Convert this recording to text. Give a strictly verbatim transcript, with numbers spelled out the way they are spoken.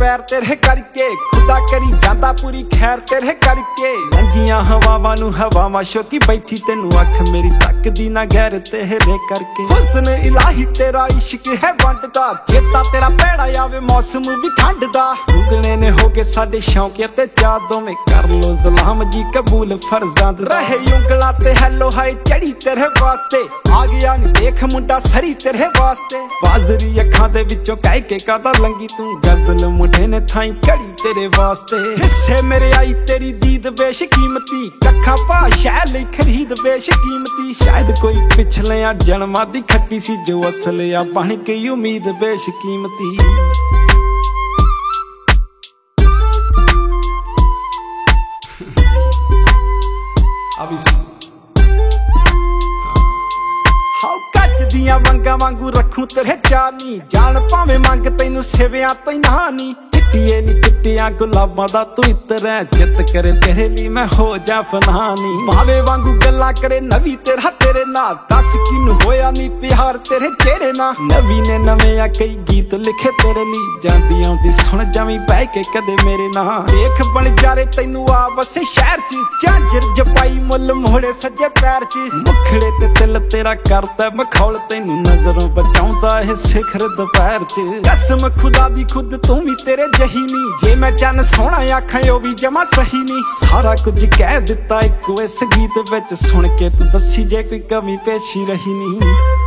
पैर तेरे करके, खुदा करी जांदा पूरी खैर तेरे करके। लंघियां हवावां नू हवावां शोकी बैठी, तेनू अख मेरी तकदी ना गैर तेरे करके। हुस्न इलाही तेरा इश्क है वंडदा, चेता तेरा भैड़ा आवे मौसम भी ठंड दा। दुगने ने हो गए साडे शौक ते चाह, दोवें कर लो सलाम जी कबूल फर्जां दा। रहे उंगलां ते हैलो हाय चढ़ी तेरे वास्ते, आ गया नी देख मुंडा सरी तेरे वास्ते। बाजरी अखां दे विचों कह के कादा लंगी तू, गजल मुंडे ने थाई घड़ी तेरे वास्ते। हिस्से मेरे आई तेरी दीद बेशकीमती, कखा पा शैल खरीद बेशकीमती। शायद कोई पिछले जन्मां दी खट्टी सी, जो असल आ बन के उम्मीद बेशकीमती। दियां वंगा वांगू रखूं तेरे चानी, जान भावें मंग तैनू सिवियां तैना नी। चिट्टिए नी चिट्टियां गुलाबां दा तू इत्र है, जित करे तेरे लिए मैं हो जा फनानी। भावे वांगू गल्लां करे नवी तेरा तेरे नाल, दस किनू होया नी प्यार तेरे चेहरे ना। नवी ने नवे आ कई गीत लिखे तेरे लिए, जांदी आउंदी सुन जावीं बह के कदे मेरे ना। देख बन जारे तैनू आ वसे शहर च, झांजर जपाई मुल मोड़े सज्जे पैर च। मुखड़े ते तिल तेरा करता मखौल, तैनू नजरों बचाउंदा है सिखर दोपहर च। कसम खुदा दी खुद तू भी तेरे जही नी, जे मैं चन सोहना आखां ओ भी जमा सही नी। सारा कुछ कह दिता इको इस गीत विच, सुन के तू दसी जे कोई कमी पेशी रही नी।